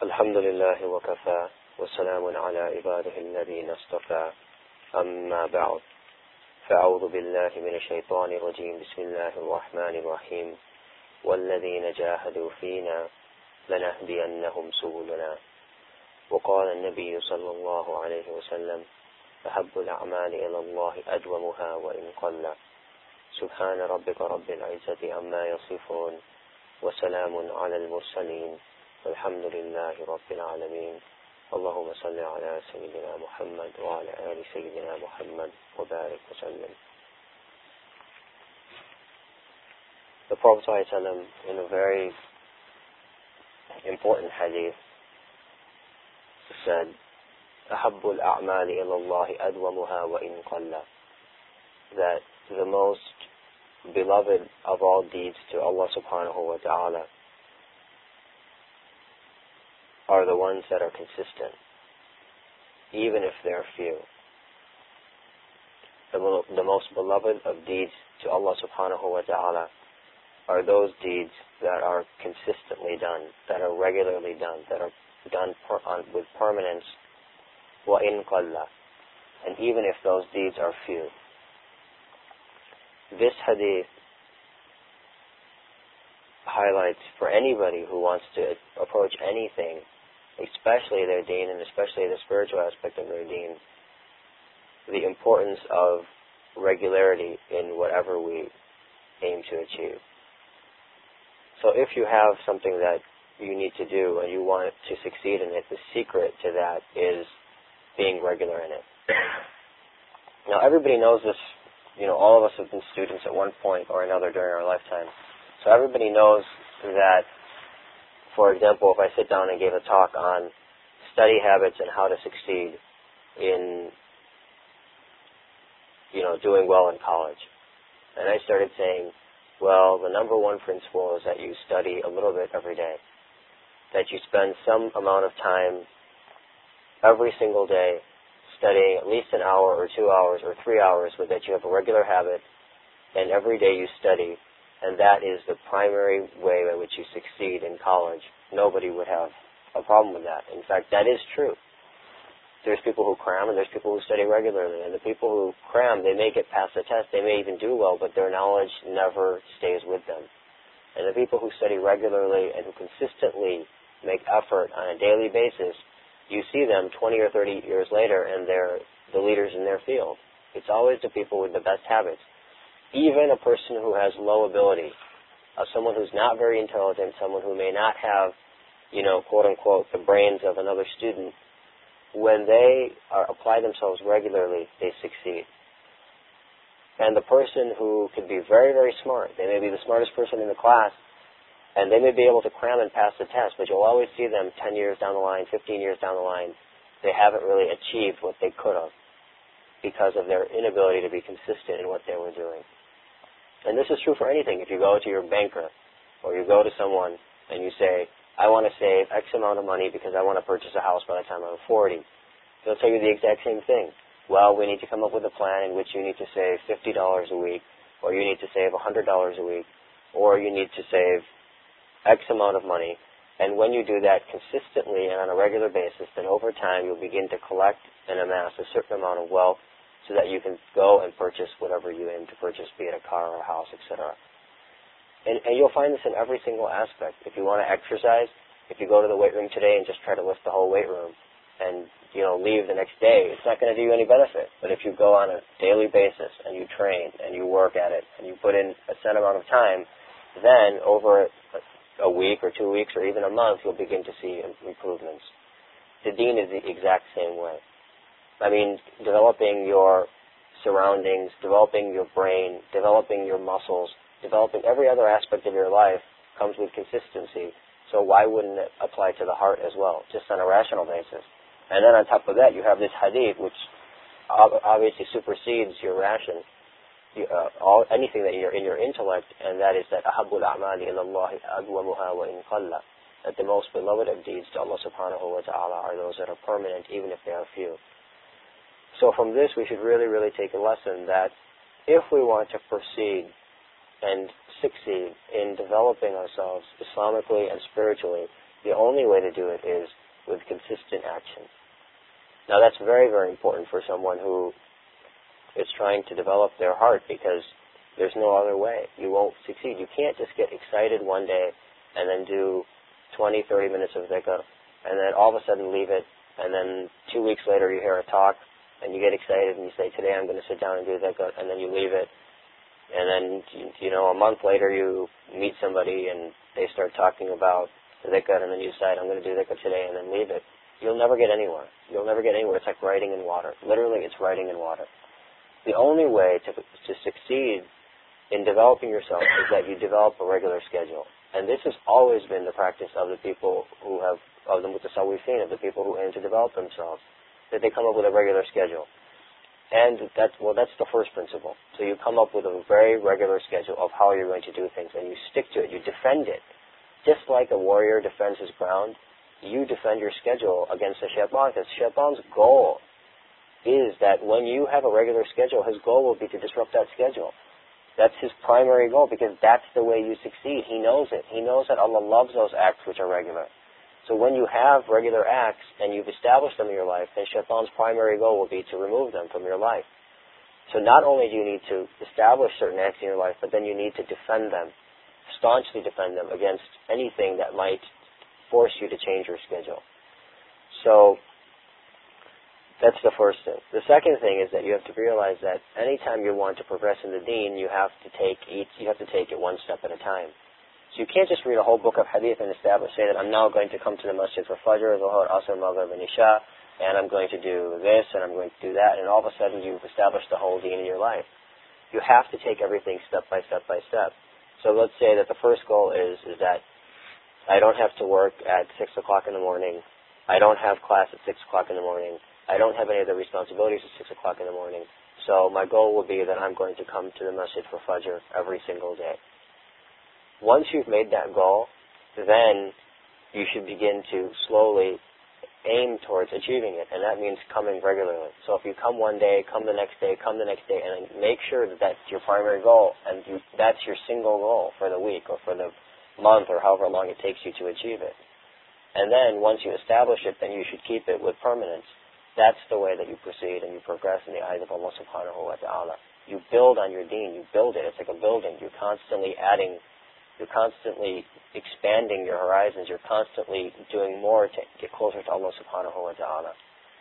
الحمد لله وكفى وسلام على عباده الذين اصطفى أما بعد فأعوذ بالله من الشيطان الرجيم بسم الله الرحمن الرحيم والذين جاهدوا فينا لنهدينهم سبلنا وقال النبي صلى الله عليه وسلم أحب الأعمال إلى الله أدومها وإن قل سبحان ربك رب العزة عما يصفون وسلام على المرسلين والحمد لله رب العالمين اللهم صل على سيدنا محمد وعلى آل سيدنا محمد وبارك وسلم. The Prophet ﷺ, in a very important hadith, said, أحب الأعمال إلى الله أدومها وإن قل, that the most beloved of all deeds to Allah subhanahu wa ta'ala are the ones that are consistent, even if they're few. The most beloved of deeds to Allah subhanahu wa ta'ala are those deeds that are consistently done, that are regularly done, that are done with permanence, وَإِن قَلَّ, and even if those deeds are few. This hadith highlights for anybody who wants to approach anything, especially their deen and especially the spiritual aspect of their deen, the importance of regularity in whatever we aim to achieve. So if you have something that you need to do and you want to succeed in it, the secret to that is being regular in it. Now everybody knows this, all of us have been students at one point or another during our lifetime. So everybody knows that, for example, if I sit down and gave a talk on study habits and how to succeed in, doing well in college, and I started saying, well, the number one principle is that you study a little bit every day, that you spend some amount of time every single day studying at least an hour or 2 hours or 3 hours, but that you have a regular habit, and every day you study, and that is the primary way by which you succeed in college. Nobody would have a problem with that. In fact, that is true. There's people who cram and there's people who study regularly. And the people who cram, they may get past the test, they may even do well, but their knowledge never stays with them. And the people who study regularly and who consistently make effort on a daily basis, you see them 20 or 30 years later and they're the leaders in their field. It's always the people with the best habits. Even a person who has low ability, someone who's not very intelligent, someone who may not have, quote unquote, the brains of another student, when they apply themselves regularly, they succeed. And the person who could be very, very smart, they may be the smartest person in the class, and they may be able to cram and pass the test, but you'll always see them 10 years down the line, 15 years down the line, they haven't really achieved what they could have because of their inability to be consistent in what they were doing. And this is true for anything. If you go to your banker or you go to someone and you say, I want to save X amount of money because I want to purchase a house by the time I'm 40, they'll tell you the exact same thing. Well, we need to come up with a plan in which you need to save $50 a week, or you need to save $100 a week, or you need to save X amount of money. And when you do that consistently and on a regular basis, then over time you'll begin to collect and amass a certain amount of wealth so that you can go and purchase whatever you aim to purchase, be it a car or a house, etc. And you'll find this in every single aspect. If you want to exercise, if you go to the weight room today and just try to lift the whole weight room and, leave the next day, it's not going to do you any benefit. But if you go on a daily basis and you train and you work at it and you put in a set amount of time, then over a week or 2 weeks or even a month, you'll begin to see improvements. The deen is the exact same way. I mean, developing your surroundings, developing your brain, developing your muscles, developing every other aspect of your life comes with consistency. So why wouldn't it apply to the heart as well, just on a rational basis? And then on top of that, you have this hadith, which obviously supersedes your ration, anything that you're in your intellect, and that is that أَحَبُّ الْأَعْمَالِ إِلَى اللَّهِ أَدْوَمُهَا وَإِنْ قَلَّ, that the most beloved of deeds to Allah subhanahu wa ta'ala are those that are permanent, even if they are few. So from this, we should really, really take a lesson that if we want to proceed and succeed in developing ourselves Islamically and spiritually, The only way to do it is with consistent action. Now that's very, very important for someone who is trying to develop their heart, because there's no other way. You won't succeed. You can't just get excited one day and then do 20, 30 minutes of dhikr, and then all of a sudden leave it, and then 2 weeks later you hear a talk, and you get excited and you say, today I'm going to sit down and do dhikr, and then you leave it. And then, a month later you meet somebody and they start talking about dhikr, and then you decide, I'm going to do dhikr today, and then leave it. You'll never get anywhere. You'll never get anywhere. It's like writing in water. Literally, it's writing in water. The only way to succeed in developing yourself is that you develop a regular schedule. And this has always been the practice of the people of the mutasawwifin, of the people who aim to develop themselves, that they come up with a regular schedule. And that's the first principle. So you come up with a very regular schedule of how you're going to do things, and you stick to it. You defend it. Just like a warrior defends his ground, you defend your schedule against the shaitan, because shaitan's goal is that when you have a regular schedule, his goal will be to disrupt that schedule. That's his primary goal, because that's the way you succeed. He knows it. He knows that Allah loves those acts which are regular. So when you have regular acts and you've established them in your life, then shaitan's primary goal will be to remove them from your life. So not only do you need to establish certain acts in your life, but then you need to defend them, staunchly defend them against anything that might force you to change your schedule. So that's the first thing. The second thing is that you have to realize that anytime you want to progress in the deen, you have to take it one step at a time. So you can't just read a whole book of hadith and say that I'm now going to come to the masjid for Fajr, Dhuhr, Asr, Maghrib, and Isha, and I'm going to do this, and I'm going to do that, and all of a sudden you've established the whole deen in your life. You have to take everything step by step by step. So let's say that the first goal is that I don't have to work at 6 o'clock in the morning. I don't have class at 6 o'clock in the morning. I don't have any other responsibilities at 6 o'clock in the morning. So my goal will be that I'm going to come to the masjid for Fajr every single day. Once you've made that goal, then you should begin to slowly aim towards achieving it, and that means coming regularly. So if you come one day, come the next day, and make sure that that's your primary goal, and that's your single goal for the week or for the month or however long it takes you to achieve it. And then once you establish it, then you should keep it with permanence. That's the way that you proceed and you progress in the eyes of Allah subhanahu wa ta'ala. You build on your deen. You build it. It's like a building. You're constantly adding, you're constantly expanding your horizons. You're constantly doing more to get closer to Allah subhanahu wa ta'ala.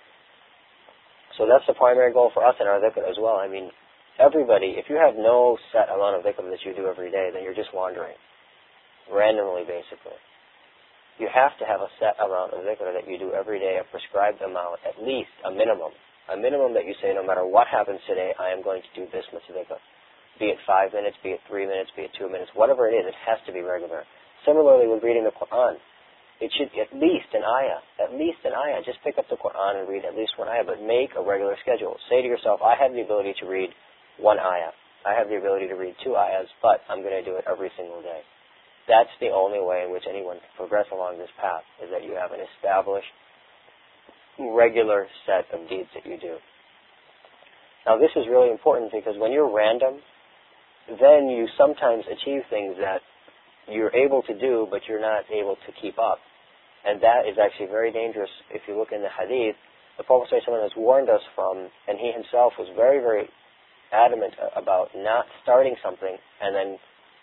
So that's the primary goal for us in our dhikr as well. I mean, everybody, if you have no set amount of dhikr that you do every day, then you're just wandering. Randomly, basically. You have to have a set amount of dhikr that you do every day, a prescribed amount, at least a minimum. A minimum that you say, no matter what happens today, I am going to do this much dhikr. Be it 5 minutes, be it 3 minutes, be it 2 minutes, whatever it is, it has to be regular. Similarly, with reading the Quran, it should be at least an ayah. At least an ayah. Just pick up the Quran and read at least one ayah, but make a regular schedule. Say to yourself, I have the ability to read one ayah. I have the ability to read 2 ayahs, but I'm going to do it every single day. That's the only way in which anyone can progress along this path, is that you have an established, regular set of deeds that you do. Now this is really important, because when you're random, then you sometimes achieve things that you're able to do, but you're not able to keep up. And that is actually very dangerous. If you look in the hadith, the Prophet ﷺ has warned us from, and he himself was very, very adamant about not starting something and then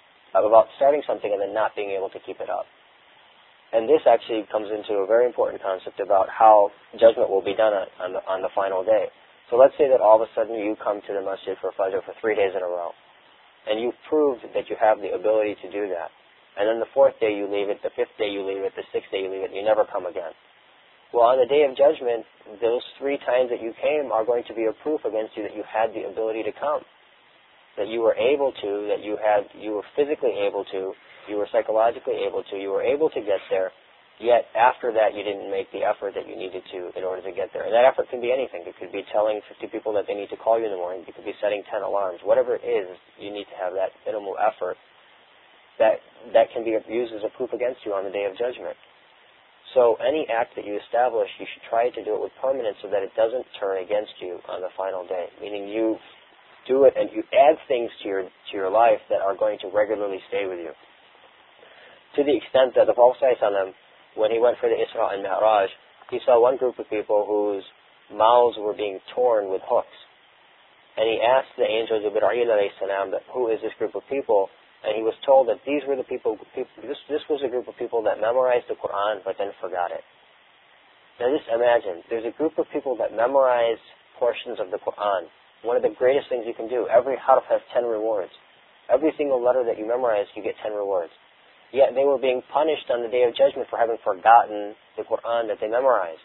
not being able to keep it up. And this actually comes into a very important concept about how judgment will be done on the final day. So let's say that all of a sudden you come to the masjid for Fajr for 3 days in a row, and you've proved that you have the ability to do that. And then the 4th day you leave it, the 5th day you leave it, the 6th day you leave it, and you never come again. Well, on the day of judgment, those 3 times that you came are going to be a proof against you that you had the ability to come. That you were able to, that you were physically able to, you were psychologically able to, you were able to get there, yet after that you didn't make the effort that you needed to in order to get there. And that effort can be anything. It could be telling 50 people that they need to call you in the morning. It could be setting 10 alarms. Whatever it is, you need to have that minimal effort that can be used as a proof against you on the day of judgment. So any act that you establish, you should try to do it with permanence so that it doesn't turn against you on the final day, meaning you do it and you add things to your life that are going to regularly stay with you. To the extent that the Prophet ﷺ when he went for the Isra and Mi'raj, he saw one group of people whose mouths were being torn with hooks. And he asked the angel Jibreel alayhi salam that who is this group of people? And he was told that these were the people this was a group of people that memorized the Quran but then forgot it. Now just imagine, there's a group of people that memorize portions of the Quran. One of the greatest things you can do. Every harf has 10 rewards. Every single letter that you memorize, you get 10 rewards. Yet they were being punished on the Day of Judgment for having forgotten the Quran that they memorized.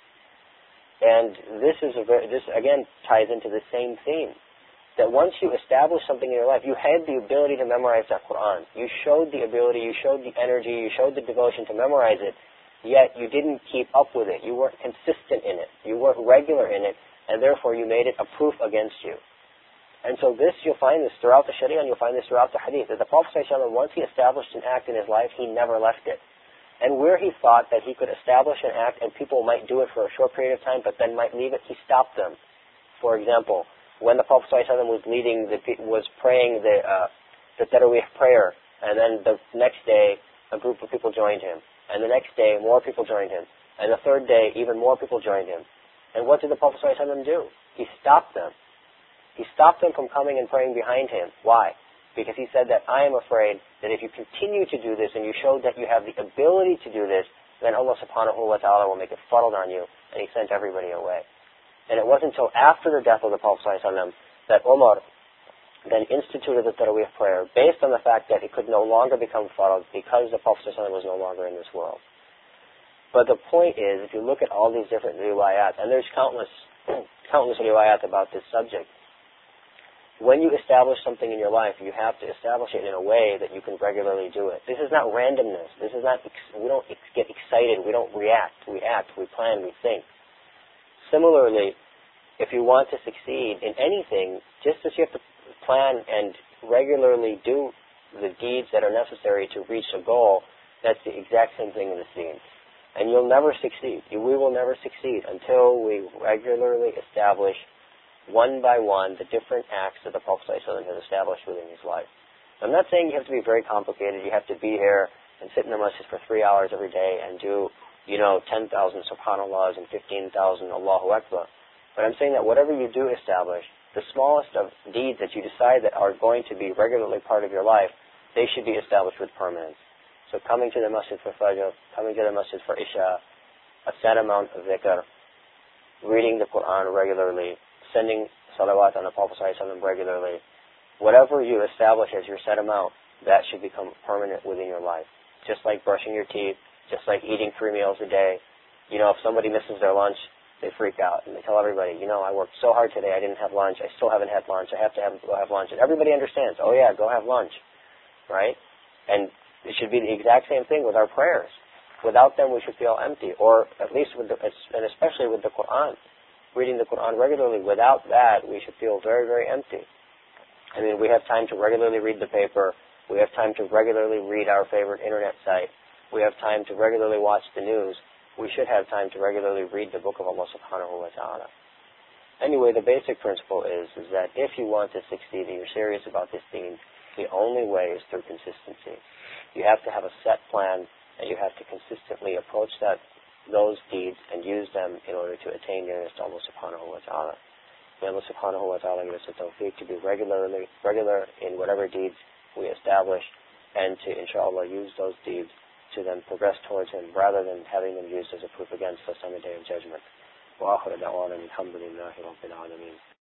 And this again ties into the same theme. That once you establish something in your life, you had the ability to memorize that Quran. You showed the ability, you showed the energy, you showed the devotion to memorize it, yet you didn't keep up with it. You weren't consistent in it. You weren't regular in it, and therefore you made it a proof against you. And so this, you'll find this throughout the Sharia, and you'll find this throughout the Hadith, that the Prophet ﷺ, once he established an act in his life, he never left it. And where he thought that he could establish an act and people might do it for a short period of time, but then might leave it, he stopped them. For example, when the Prophet ﷺ was praying the Taraweeh prayer, and then the next day a group of people joined him, and the next day more people joined him, and the third day even more people joined him. And what did the Prophet ﷺ do? He stopped them. He stopped them from coming and praying behind him. Why? Because he said that I am afraid that if you continue to do this and you show that you have the ability to do this, then Allah subhanahu wa ta'ala will make it fuddled on you, and he sent everybody away. And it wasn't until after the death of the Prophet ﷺ that Umar then instituted the Taraweeh prayer based on the fact that it could no longer become farad because the Prophet ﷺ was no longer in this world. But the point is, if you look at all these different riwayat, and there's countless riwayat about this subject, when you establish something in your life, you have to establish it in a way that you can regularly do it. This is not randomness. This is not, we don't get excited. We don't react. We act. We plan. We think. Similarly, if you want to succeed in anything, just as you have to plan and regularly do the deeds that are necessary to reach a goal, that's the exact same thing in the deen. And you'll never succeed. We will never succeed until we regularly establish one by one the different acts that the Prophet ﷺ has established within his life. I'm not saying you have to be very complicated. You have to be here and sit in the masjid for 3 hours every day and do 10,000 subhanallahs and 15,000 Allahu Akbar. But I'm saying that whatever you do establish, the smallest of deeds that you decide that are going to be regularly part of your life, they should be established with permanence. So coming to the masjid for Fajr, coming to the masjid for Isha, a set amount of dhikr, reading the Quran regularly, sending salawat on the Prophet ﷺ regularly, whatever you establish as your set amount, that should become permanent within your life. Just like brushing your teeth, just like eating 3 meals a day. If somebody misses their lunch, they freak out and they tell everybody, I worked so hard today, I didn't have lunch, I still haven't had lunch, I have to go have lunch. And everybody understands, oh yeah, go have lunch, right? And it should be the exact same thing with our prayers. Without them, we should feel empty, or at least and especially with the Quran. Reading the Quran regularly, without that, we should feel very, very empty. I mean, we have time to regularly read the paper, we have time to regularly read our favorite internet site, we have time to regularly watch the news. We should have time to regularly read the book of Allah subhanahu wa ta'ala. Anyway, the basic principle is that if you want to succeed and you're serious about this deen, the only way is through consistency. You have to have a set plan, and you have to consistently approach those deeds and use them in order to attain nearness to Allah subhanahu wa ta'ala. May Allah subhanahu wa ta'ala give us the tawfiq to be regular in whatever deeds we establish, and to inshallah use those deeds to then progress towards him rather than having them used as a proof against us on the Day of Judgment. وآخر دعوانا الحمد لله رب العالمين.